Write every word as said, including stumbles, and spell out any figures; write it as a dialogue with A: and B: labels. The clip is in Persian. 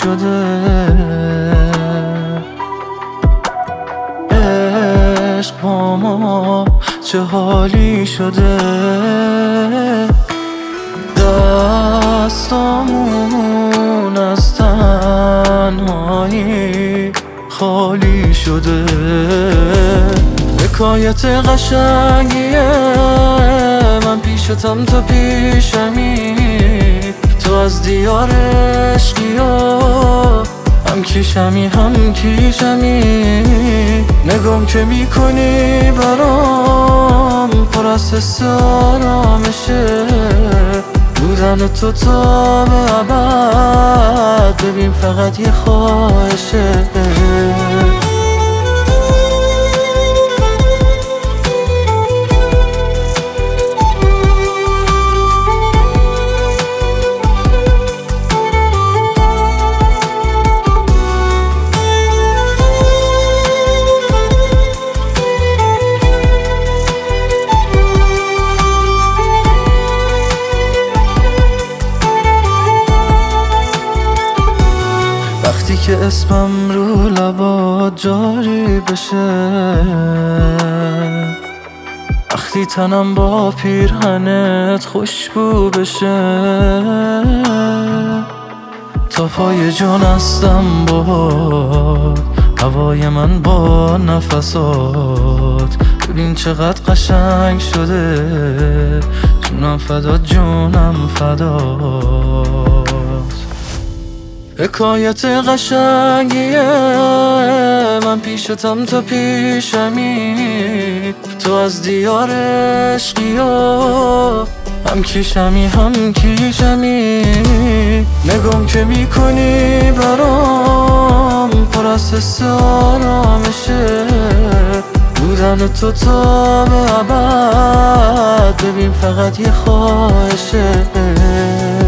A: شده. عشق با ما چه حالی شده، دستامون از تنهایی خالی شده. حکایت قشنگیه من پیشتم تو پیشمی، تو از دیار عشقی و هم کیشمی هم کیشمی. نگام که میکنی برام پر از حس آرامشه، بودن تو تا به ابد ببین فقط یه خواهشه. وقتی که اسمم رو لبات جاری بشه، وقتی تنم با پیرهنت خوشبو بشه، تا پای جون هستم باد هوای من با نفسات. ببین چقدر قشنگ شده، جونم فدات جونم فدات. حکایت قشنگیه من پیشتم تو پیشمی، تو از دیار عشقی و هم کیشمی هم کیشمی. نگام که میکنی برام پر از حس آرامشه، بودن تو تا به ابد ببین فقط یه خواهشه.